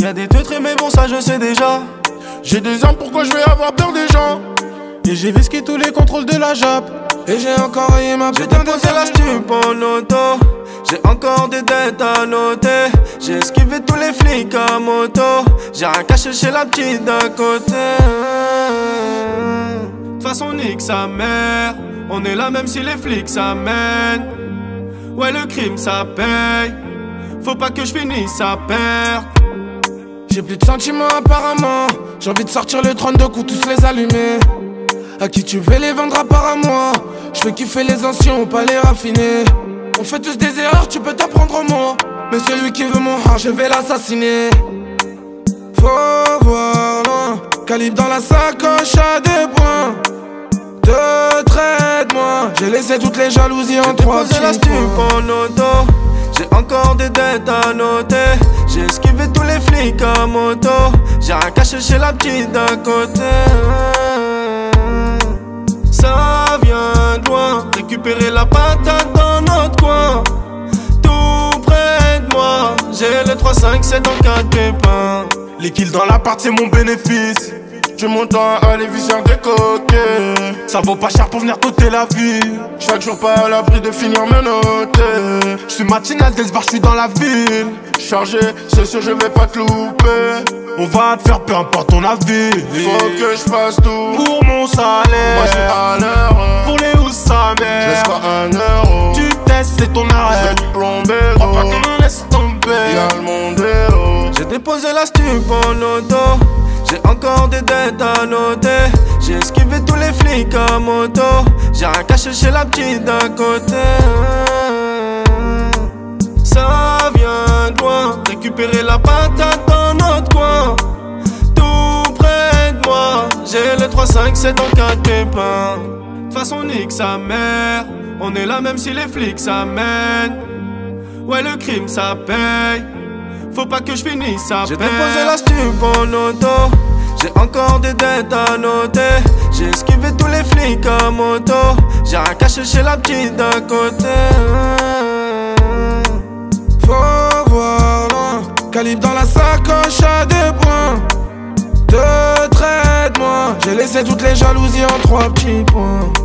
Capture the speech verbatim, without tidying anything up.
Y'a des teutres mais bon ça je sais déjà. J'ai des armes, pourquoi je vais avoir peur des gens? Et j'ai visqué tous les contrôles de la Jap. Et j'ai encore rayé ma J'ai putain de déposé la stup en auto. J'ai encore des dettes à noter. J'ai esquivé tous les flics à moto. J'ai rien caché chez la petite d'à côté. De toute façon nique sa mère. On est là même si les flics s'amènent. Ouais le crime ça paye. Faut pas que je finisse à perdre. J'ai plus de sentiments apparemment. J'ai envie de sortir le trente-deux coups, tous les allumer. À qui tu veux les vendre à part à moi? Je fais kiffer les anciens, pas les raffiner. On fait tous des erreurs, tu peux t'apprendre au mot. Mais celui qui veut mon heart, je vais l'assassiner. Faut voir loin. Calibre dans la sacoche à deux points. Deux traits de moi. J'ai laissé toutes les jalousies en trois petits points. J'ai déposé la stup en auto. J'ai encore des dettes à noter. J'ai esquivé tous les flics à moto. J'ai rien caché chez la petite d'à côté. Ça vient de loin. Récupérer la patate dans notre coin. Tout près de moi. J'ai le trois cinq sept en quatre pépins. Les kills dans l'appart c'est mon bénéfice. J'ai mon temps à aller visser des coquets. Ça vaut pas cher pour venir t'ôter la vie. Chaque jour pas à l'abri de finir me noter. J'suis matinal dès ce bar, j'suis dans la ville. Chargé, c'est sûr je vais pas te louper. On va te faire peu importe ton avis. Faut que je fasse tout pour mon salaire. Moi j'suis à l'heure. Pour les housses sa mère. Je laisse pas un euro. Tu testes c'est ton arrêt. Je vais te plomber. Crois pas qu'on me laisse tomber. Y'a le monde héros. J'ai déposé la stup en auto. J'ai encore des dettes à noter. J'ai esquivé tous les flics à moto. J'ai rien caché chez la petite d'à côté. Ça vient de loin. Récupérer la patate dans notre coin. Tout près de moi. J'ai le trois cinq sept en quatre pépins. De toute façon nique sa mère. On est là même si les flics s'amènent. Ouais le crime ça paye. Faut pas que je finisse à J'ai déposé la stup en auto. J'ai encore des dettes à noter. J'ai esquivé tous les flics à moto. J'ai rien caché chez la petite d'à côté. Faut voir loin. Calibre dans la sacoche à deux points. Deux traits de moi. J'ai laissé toutes les jalousies en trois petits points.